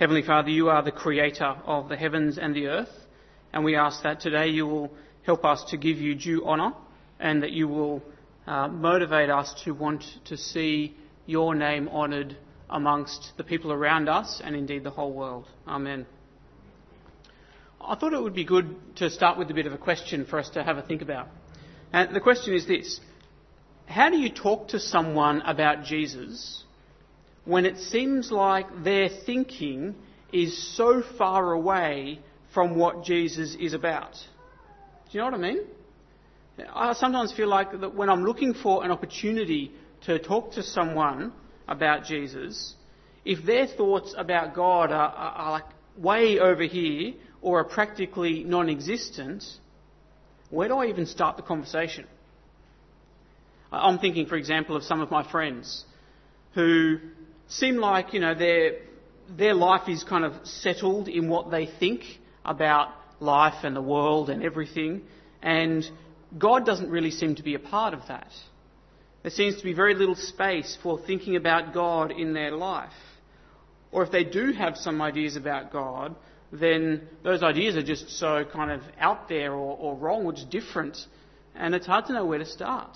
Heavenly Father, you are the creator of the heavens and the earth, and we ask that today you will help us to give you due honour and that you will motivate us to want to see your name honoured amongst the people around us and indeed the whole world. Amen. I thought it would be good to start with a bit of a question for us to have a think about. And the question is this: how do you talk to someone about Jesus when it seems like their thinking is so far away from what Jesus is about? Do you know what I mean? I sometimes feel like that when I'm looking for an opportunity to talk to someone about Jesus, if their thoughts about God are like way over here or are practically non-existent, where do I even start the conversation? I'm thinking, for example, of some of my friends who seem like, their life is kind of settled in what they think about life and the world and everything, and God doesn't really seem to be a part of that. There seems to be very little space for thinking about God in their life. Or if they do have some ideas about God, then those ideas are just so kind of out there or wrong or just different, and it's hard to know where to start.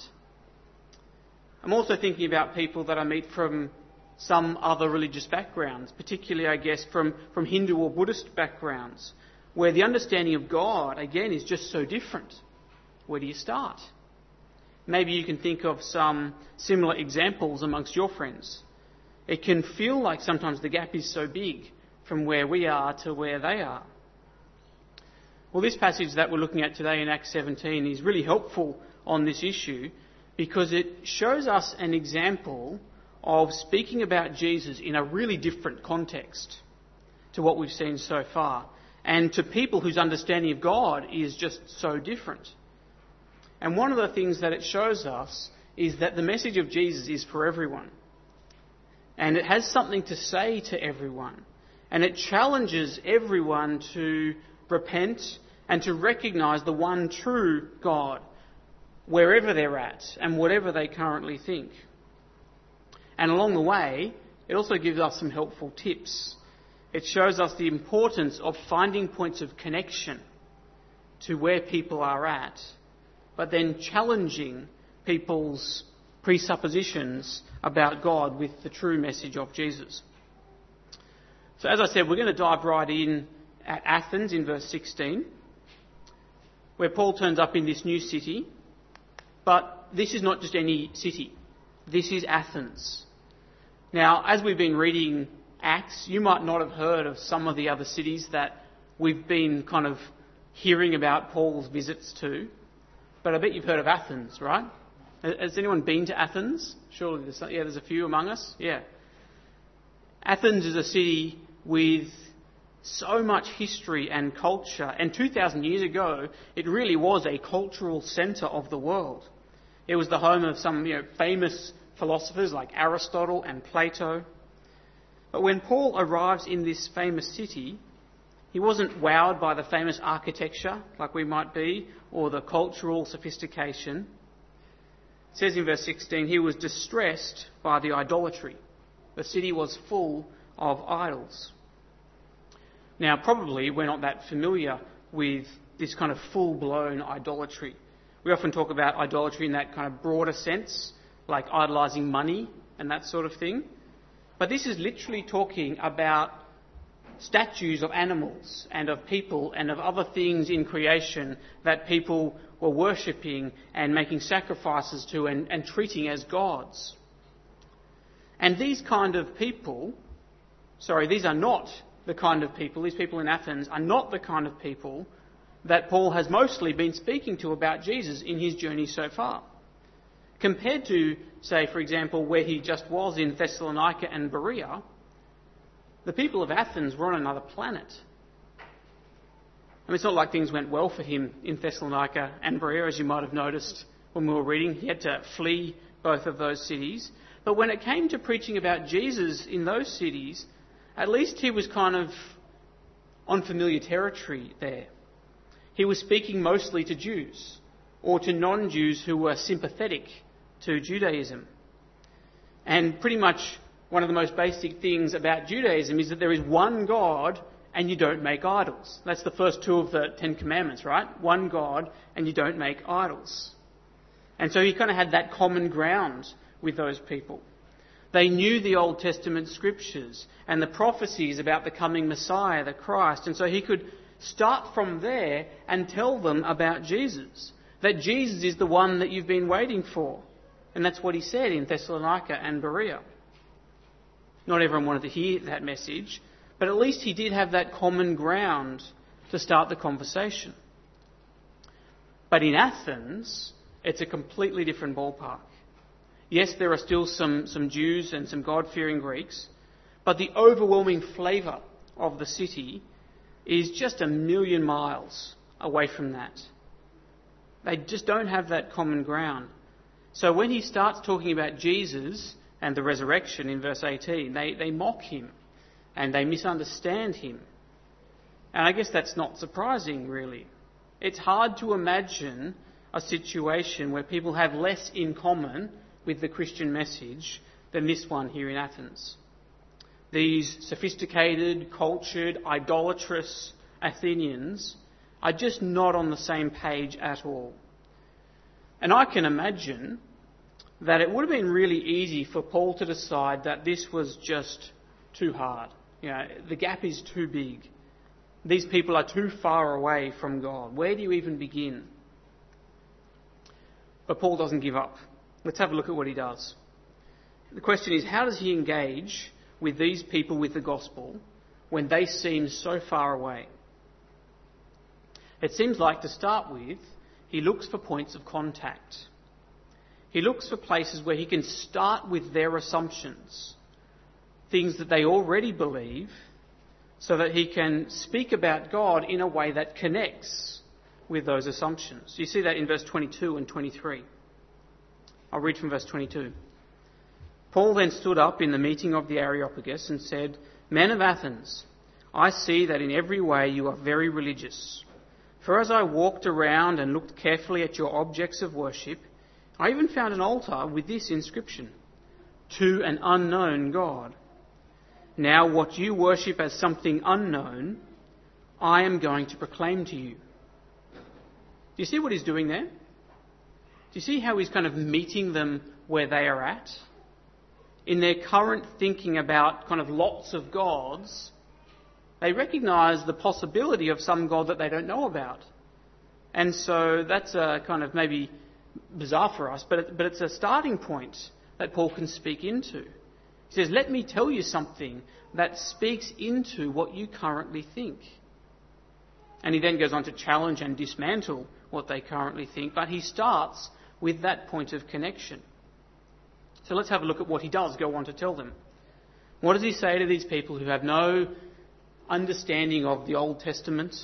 I'm also thinking about people that I meet from some other religious backgrounds, particularly, I guess, from Hindu or Buddhist backgrounds, where the understanding of God, again, is just so different. Where do you start? Maybe you can think of some similar examples amongst your friends. It can feel like sometimes the gap is so big from where we are to where they are. Well, this passage that we're looking at today in Acts 17 is really helpful on this issue because it shows us an example of speaking about Jesus in a really different context to what we've seen so far, and to people whose understanding of God is just so different. And one of the things that it shows us is that the message of Jesus is for everyone. And it has something to say to everyone. And it challenges everyone to repent and to recognise the one true God, wherever they're at and whatever they currently think. And along the way, it also gives us some helpful tips. It shows us the importance of finding points of connection to where people are at, but then challenging people's presuppositions about God with the true message of Jesus. So as I said, we're going to dive right in at Athens in verse 16, where Paul turns up in this new city. But this is not just any city. This is Athens. Now, as we've been reading Acts, you might not have heard of some of the other cities that we've been kind of hearing about Paul's visits to. But I bet you've heard of Athens, right? Has anyone been to Athens? Surely there's a few among us. Yeah. Athens is a city with so much history and culture. And 2,000 years ago, it really was a cultural centre of the world. It was the home of some famous philosophers like Aristotle and Plato. But when Paul arrives in this famous city, he wasn't wowed by the famous architecture like we might be, or the cultural sophistication. It says in verse 16, he was distressed by the idolatry. The city was full of idols. Now, probably we're not that familiar with this kind of full-blown idolatry. We often talk about idolatry in that kind of broader sense, like idolising money and that sort of thing. But this is literally talking about statues of animals and of people and of other things in creation that people were worshipping and making sacrifices to and treating as gods. And these kind of people, these are not the kind of people, these people in Athens are not the kind of people that Paul has mostly been speaking to about Jesus in his journey so far. Compared to, say, for example, where he just was in Thessalonica and Berea, the people of Athens were on another planet. I mean, it's not like things went well for him in Thessalonica and Berea, as you might have noticed when we were reading. He had to flee both of those cities. But when it came to preaching about Jesus in those cities, at least he was kind of on familiar territory there. He was speaking mostly to Jews or to non-Jews who were sympathetic to Judaism. And pretty much one of the most basic things about Judaism is that there is one God and you don't make idols. That's the first two of the Ten Commandments, right? One God and you don't make idols. And so he kind of had that common ground with those people. They knew the Old Testament scriptures and the prophecies about the coming Messiah, the Christ. And so he could start from there and tell them about Jesus. That Jesus is the one that you've been waiting for. And that's what he said in Thessalonica and Berea. Not everyone wanted to hear that message, but at least he did have that common ground to start the conversation. But in Athens, it's a completely different ballpark. Yes, there are still some Jews and some God-fearing Greeks, but the overwhelming flavour of the city is just a million miles away from that. They just don't have that common ground. So when he starts talking about Jesus and the resurrection in verse 18, they mock him and they misunderstand him. And I guess that's not surprising, really. It's hard to imagine a situation where people have less in common with the Christian message than this one here in Athens. These sophisticated, cultured, idolatrous Athenians are just not on the same page at all. And I can imagine that it would have been really easy for Paul to decide that this was just too hard. You know, the gap is too big. These people are too far away from God. Where do you even begin? But Paul doesn't give up. Let's have a look at what he does. The question is, how does he engage with these people with the gospel when they seem so far away? It seems like, to start with, he looks for points of contact. He looks for places where he can start with their assumptions, things that they already believe, so that he can speak about God in a way that connects with those assumptions. You see that in verse 22 and 23. I'll read from verse 22. Paul then stood up in the meeting of the Areopagus and said, "Men of Athens, I see that in every way you are very religious. For as I walked around and looked carefully at your objects of worship, I even found an altar with this inscription, 'To an unknown God.' Now what you worship as something unknown, I am going to proclaim to you." Do you see what he's doing there? Do you see how he's kind of meeting them where they are at? In their current thinking about kind of lots of gods, they recognise the possibility of some God that they don't know about. And so that's kind of maybe bizarre for us, but it's a starting point that Paul can speak into. He says, let me tell you something that speaks into what you currently think. And he then goes on to challenge and dismantle what they currently think, but he starts with that point of connection. So let's have a look at what he does go on to tell them. What does he say to these people who have no understanding of the Old Testament,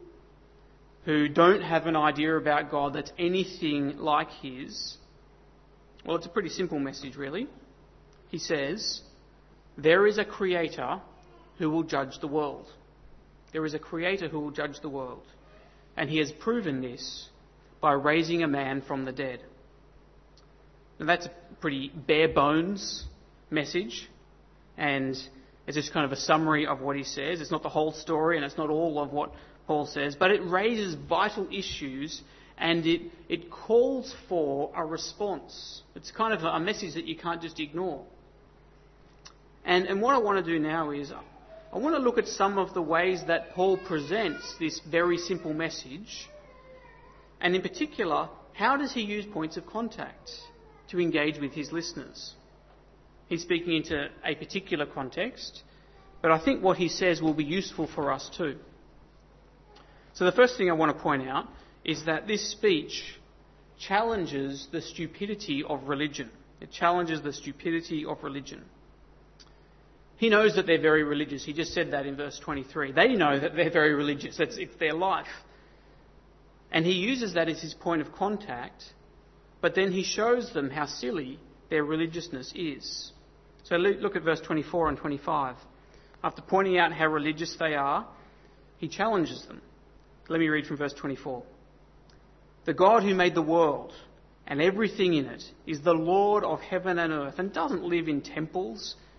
who don't have an idea about God that's anything like his? Well, it's a pretty simple message, really. He says, there is a creator who will judge the world. There is a creator who will judge the world. And he has proven this by raising a man from the dead. Now that's a pretty bare bones message, and it's just kind of a summary of what he says. It's not the whole story, and it's not all of what Paul says, but it raises vital issues, and it calls for a response. It's kind of a message that you can't just ignore. And what I want to do now is I want to look at some of the ways that Paul presents this very simple message, and in particular, how does he use points of contact to engage with his listeners? He's speaking into a particular context, but I think what he says will be useful for us too. So the first thing I want to point out is that this speech challenges the stupidity of religion. It challenges the stupidity of religion. He knows that they're very religious. He just said that in verse 23. They know that they're very religious. It's their life. And he uses that as his point of contact, but then he shows them how silly their religiousness is. So look at verse 24 and 25. After pointing out how religious they are, he challenges them. Let me read from verse 24. The God who made the world and everything in it is the Lord of heaven and earth and doesn't live in temples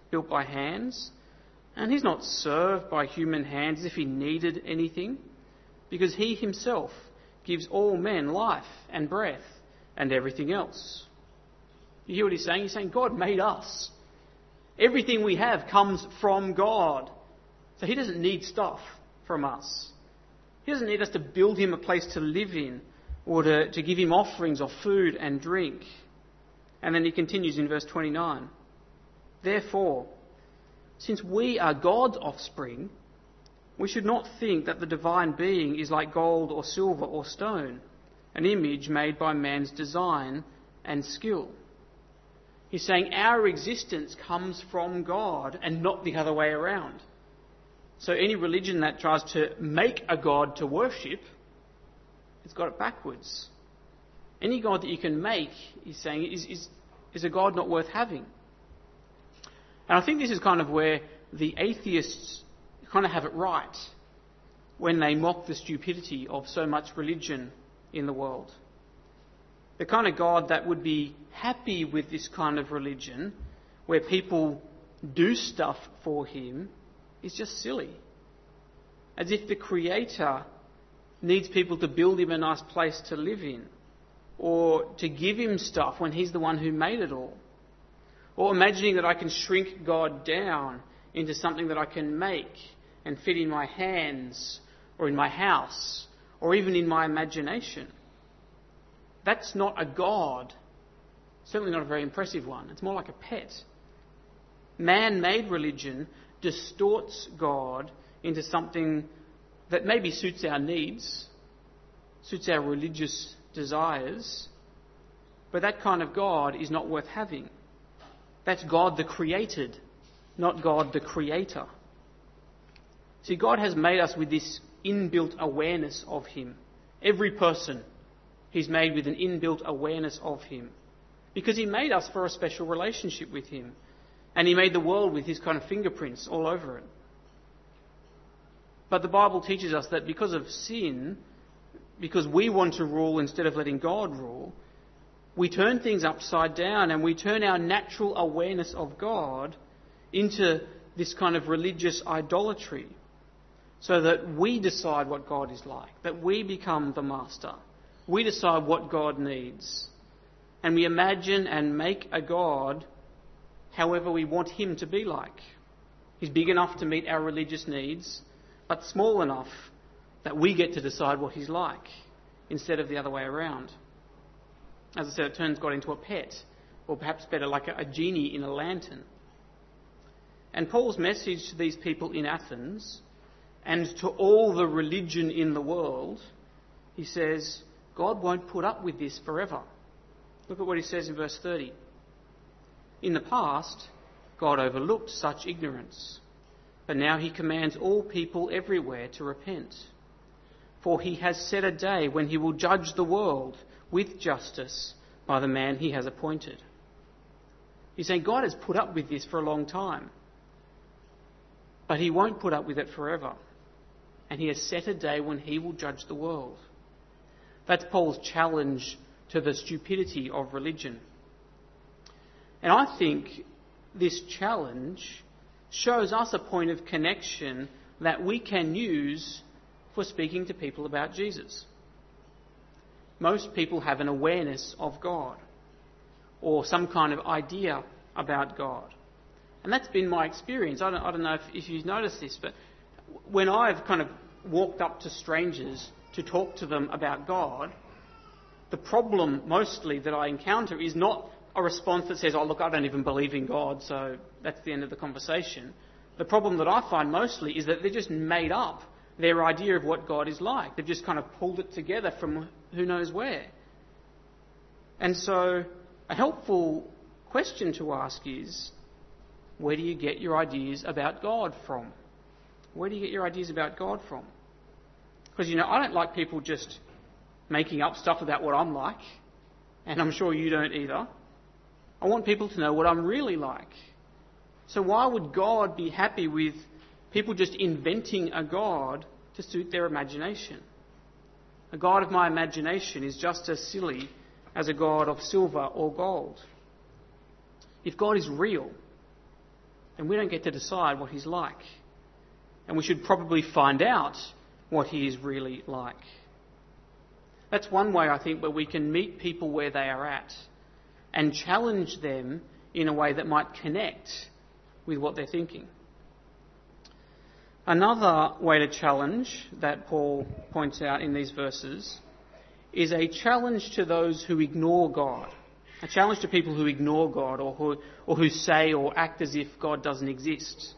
built by hands, and he's not served by human hands as if he needed anything, because he himself gives all men life and breath and everything else. You hear what he's saying? He's saying God made us. Everything we have comes from God. So he doesn't need stuff from us. He doesn't need us to build him a place to live in or to give him offerings of food and drink. And then he continues in verse 29. Therefore, since we are God's offspring, we should not think that the divine being is like gold or silver or stone, an image made by man's design and skill. He's saying our existence comes from God and not the other way around. So any religion that tries to make a God to worship, it's got it backwards. Any God that you can make, he's saying, is a God not worth having. And I think this is kind of where the atheists kind of have it right when they mock the stupidity of so much religion in the world. The kind of God that would be happy with this kind of religion, where people do stuff for him, is just silly. As if the Creator needs people to build him a nice place to live in, or to give him stuff when he's the one who made it all. Or imagining that I can shrink God down into something that I can make and fit in my hands or in my house or even in my imagination. That's not a God. Certainly not a very impressive one. It's more like a pet. Man-made religion distorts God into something that maybe suits our needs, suits our religious desires, but that kind of God is not worth having. That's God the created, not God the creator. See, God has made us with this inbuilt awareness of him. Every person, he's made with an inbuilt awareness of him. Because he made us for a special relationship with him. And he made the world with his kind of fingerprints all over it. But the Bible teaches us that because of sin, because we want to rule instead of letting God rule, we turn things upside down and we turn our natural awareness of God into this kind of religious idolatry, so that we decide what God is like, that we become the master. We decide what God needs. And we imagine and make a God however we want him to be like. He's big enough to meet our religious needs, but small enough that we get to decide what he's like, instead of the other way around. As I said, it turns God into a pet, or perhaps better, like a genie in a lantern. And Paul's message to these people in Athens, and to all the religion in the world, he says, God won't put up with this forever. Look at what he says in verse 30. In the past, God overlooked such ignorance, but now he commands all people everywhere to repent. For he has set a day when he will judge the world with justice by the man he has appointed. He's saying God has put up with this for a long time, but he won't put up with it forever. And he has set a day when he will judge the world. That's Paul's challenge to the stupidity of religion. And I think this challenge shows us a point of connection that we can use for speaking to people about Jesus. Most people have an awareness of God, or some kind of idea about God. And that's been my experience. I don't know if you've noticed this, but when I've kind of walked up to strangers to talk to them about God, the problem mostly that I encounter is not a response that says, oh look, I don't even believe in God, so that's the end of the conversation. The problem that I find mostly is that they're just made up their idea of what God is like. They've just kind of pulled it together from who knows where. And so a helpful question to ask is, where do you get your ideas about God from? Where do you get your ideas about God from? Because, I don't like people just making up stuff about what I'm like, and I'm sure you don't either. I want people to know what I'm really like. So why would God be happy with people just inventing a God to suit their imagination? A God of my imagination is just as silly as a God of silver or gold. If God is real, and we don't get to decide what he's like. And we should probably find out what he is really like. That's one way, I think, where we can meet people where they are at and challenge them in a way that might connect with what they're thinking. Another way to challenge that Paul points out in these verses is a challenge to those who ignore God. A challenge to people who ignore God or who say or act as if God doesn't exist.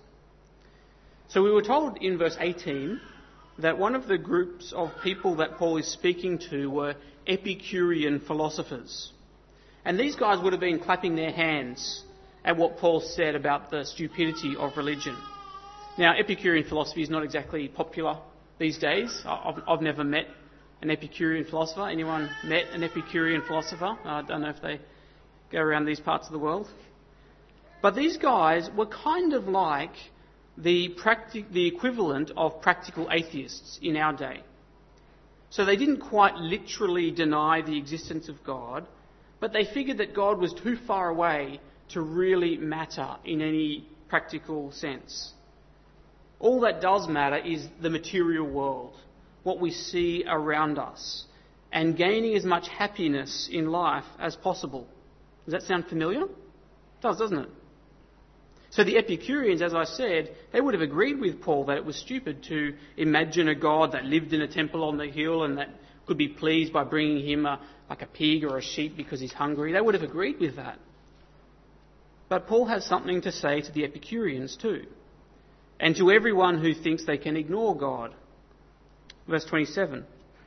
So we were told in verse 18 that one of the groups of people that Paul is speaking to were Epicurean philosophers. And these guys would have been clapping their hands at what Paul said about the stupidity of religion. Now, Epicurean philosophy is not exactly popular these days. I've never met an Epicurean philosopher. Anyone met an Epicurean philosopher? I don't know if they go around these parts of the world. But these guys were kind of like the equivalent of practical atheists in our day. So they didn't quite literally deny the existence of God, but they figured that God was too far away to really matter in any practical sense. All that does matter is the material world, what we see around us, and gaining as much happiness in life as possible. Does that sound familiar? It does, doesn't it? So the Epicureans, as I said, they would have agreed with Paul that it was stupid to imagine a God that lived in a temple on the hill and that could be pleased by bringing him like a pig or a sheep because he's hungry. They would have agreed with that. But Paul has something to say to the Epicureans too, and to everyone who thinks they can ignore God. Verse 27.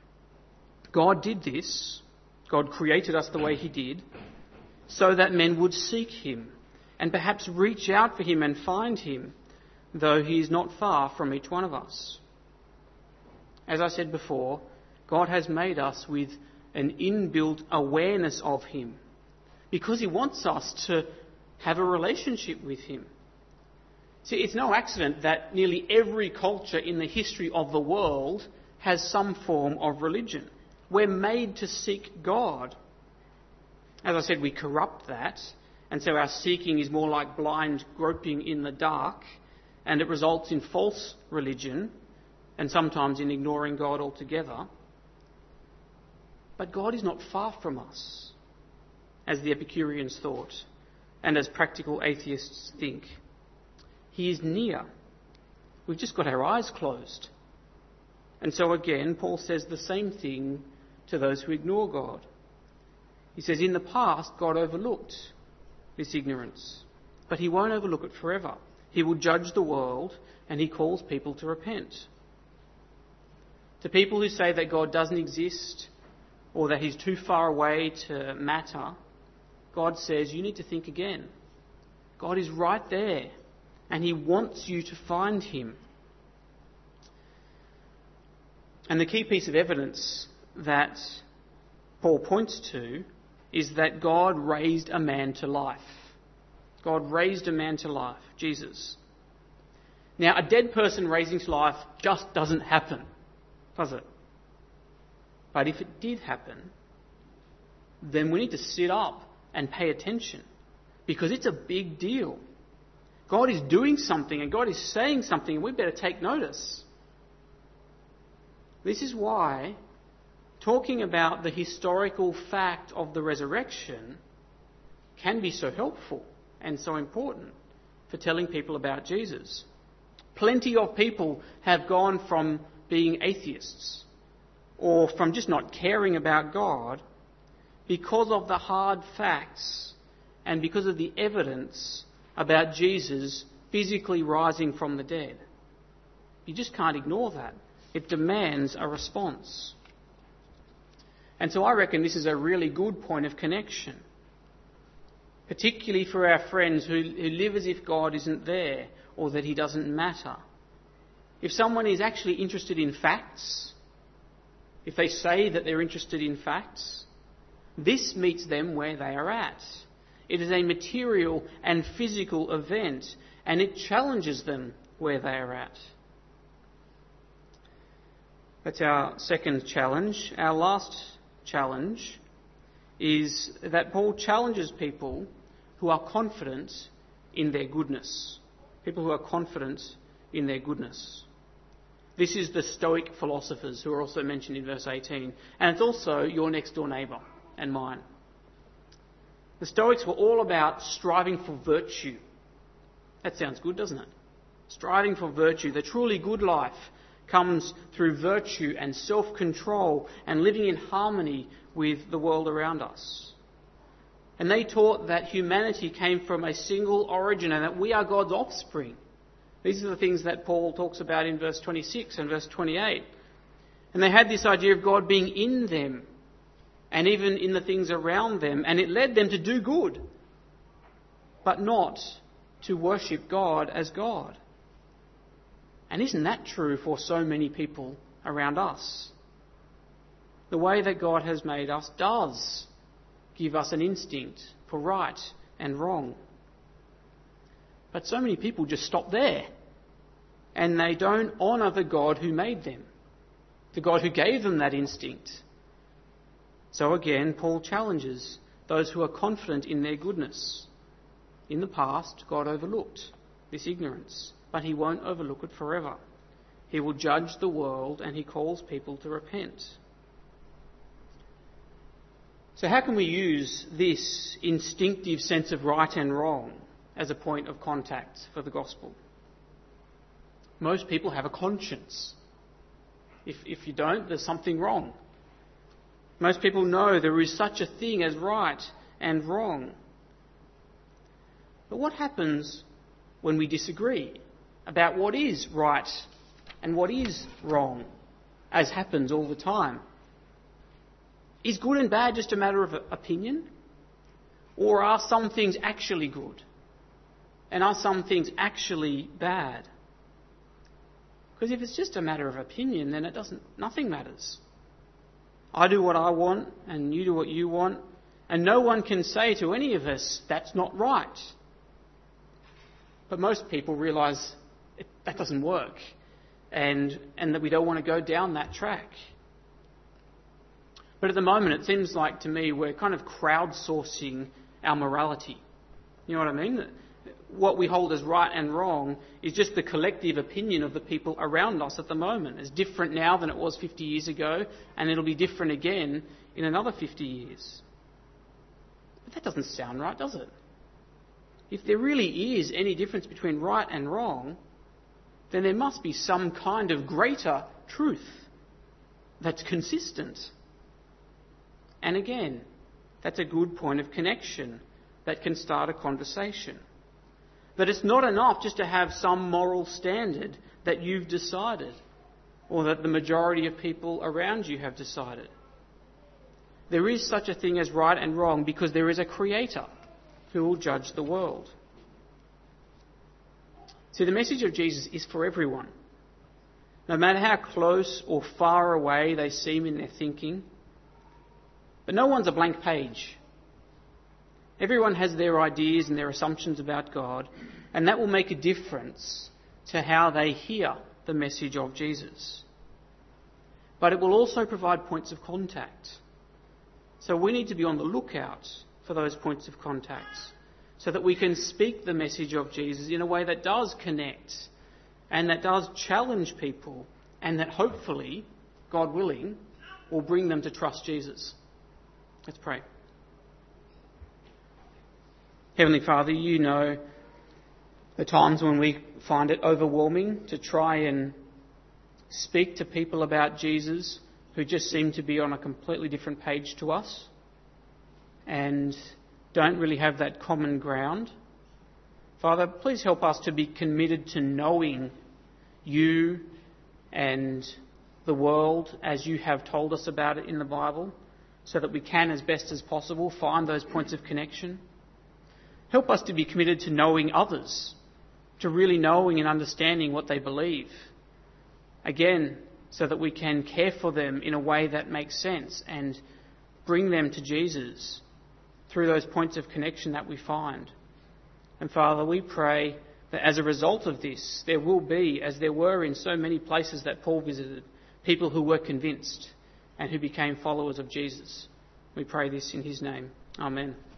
God did this, God created us the way he did, so that men would seek him and perhaps reach out for him and find him, though he is not far from each one of us. As I said before, God has made us with an inbuilt awareness of him because he wants us to have a relationship with him. See, it's no accident that nearly every culture in the history of the world has some form of religion. We're made to seek God. As I said, we corrupt that, and so our seeking is more like blind groping in the dark, and it results in false religion, and sometimes in ignoring God altogether. But God is not far from us, as the Epicureans thought, and as practical atheists think. He is near. We've just got our eyes closed. And so again, Paul says the same thing to those who ignore God. He says, in the past, God overlooked this ignorance, but he won't overlook it forever. He will judge the world, and he calls people to repent. To people who say that God doesn't exist or that he's too far away to matter, God says, you need to think again. God is right there, and he wants you to find him. And the key piece of evidence that Paul points to is that God raised a man to life. God raised a man to life, Jesus. Now, a dead person raising to life just doesn't happen, does it? But if it did happen, then we need to sit up and pay attention, because it's a big deal. God is doing something and God is saying something, and we better take notice. This is why talking about the historical fact of the resurrection can be so helpful and so important for telling people about Jesus. Plenty of people have gone from being atheists or from just not caring about God because of the hard facts and because of the evidence about Jesus physically rising from the dead. You just can't ignore that. It demands a response. And so I reckon this is a really good point of connection, particularly for our friends who live as if God isn't there or that he doesn't matter. If someone is actually interested in facts, if they say that they're interested in facts, this meets them where they are at. It is a material and physical event, and it challenges them where they are at. That's our second challenge. Our last challenge is that Paul challenges people who are confident in their goodness. people who are confident in their goodness. This is the Stoic philosophers who are also mentioned in verse 18, and it's also your next door neighbour and mine. The Stoics were all about striving for virtue. That sounds good, doesn't it? Striving for virtue. The truly good life comes through virtue and self-control and living in harmony with the world around us. And they taught that humanity came from a single origin and that we are God's offspring. These are the things that Paul talks about in verse 26 and verse 28. And they had this idea of God being in them and even in the things around them, and it led them to do good, but not to worship God as God. And isn't that true for so many people around us? The way that God has made us does give us an instinct for right and wrong. But so many people just stop there, and they don't honour the God who made them, the God who gave them that instinct. So again, Paul challenges those who are confident in their goodness. In the past, God overlooked this ignorance, but he won't overlook it forever. He will judge the world, and he calls people to repent. So how can we use this instinctive sense of right and wrong as a point of contact for the gospel? Most people have a conscience. If you don't, there's something wrong. Most people know there is such a thing as right and wrong. But what happens when we disagree about what is right and what is wrong, as happens all the time? Is good and bad just a matter of opinion? Or are some things actually good? And are some things actually bad? Because if it's just a matter of opinion, then nothing matters. I do what I want and you do what you want, and no one can say to any of us, that's not right. But most people realise that doesn't work, and that we don't want to go down that track. But at the moment, it seems like to me we're kind of crowdsourcing our morality. You know what I mean? What we hold as right and wrong is just the collective opinion of the people around us at the moment. It's different now than it was 50 years ago, and it'll be different again in another 50 years. But that doesn't sound right, does it? If there really is any difference between right and wrong, then there must be some kind of greater truth that's consistent. And again, that's a good point of connection that can start a conversation. But it's not enough just to have some moral standard that you've decided or that the majority of people around you have decided. There is such a thing as right and wrong because there is a creator who will judge the world. See, the message of Jesus is for everyone. No matter how close or far away they seem in their thinking. But no one's a blank page. Everyone has their ideas and their assumptions about God, and that will make a difference to how they hear the message of Jesus. But it will also provide points of contact. So we need to be on the lookout for those points of contact so that we can speak the message of Jesus in a way that does connect and that does challenge people and that hopefully, God willing, will bring them to trust Jesus. Let's pray. Heavenly Father, you know the times when we find it overwhelming to try and speak to people about Jesus who just seem to be on a completely different page to us and don't really have that common ground. Father, please help us to be committed to knowing you and the world as you have told us about it in the Bible, so that we can, as best as possible, find those points of connection. Help us to be committed to knowing others, to really knowing and understanding what they believe. Again, so that we can care for them in a way that makes sense and bring them to Jesus through those points of connection that we find. And Father, we pray that as a result of this, there will be, as there were in so many places that Paul visited, people who were convinced and who became followers of Jesus. We pray this in his name. Amen.